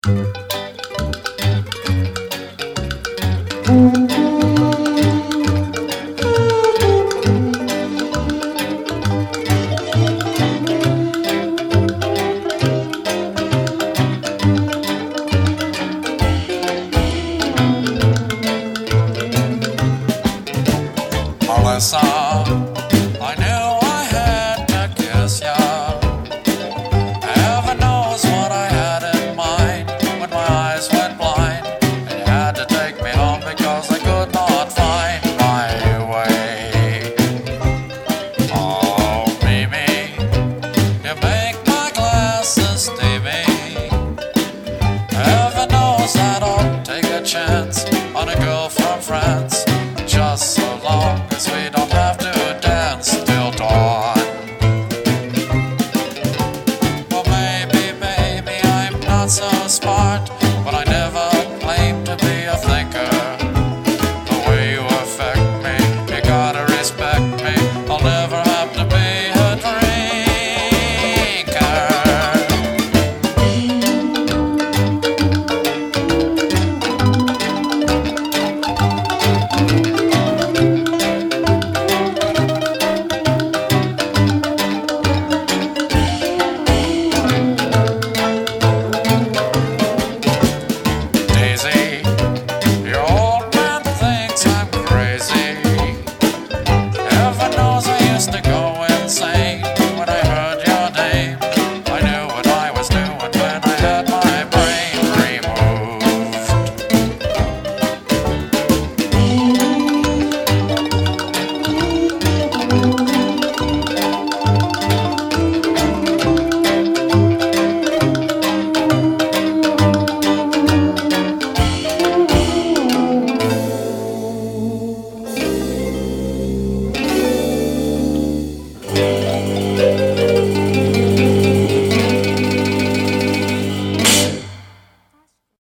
Melissa, I knew I had to kiss ya. Heaven knows what I had in mind when my eyes went blind. And you had to take me home because I could not find my way. Oh, Mimi, you make my glasses steamy. Heaven knows I don't take a chance on a girl from France. Just so long as we don't have to dance till dawn. Well, maybe I'm not so smart.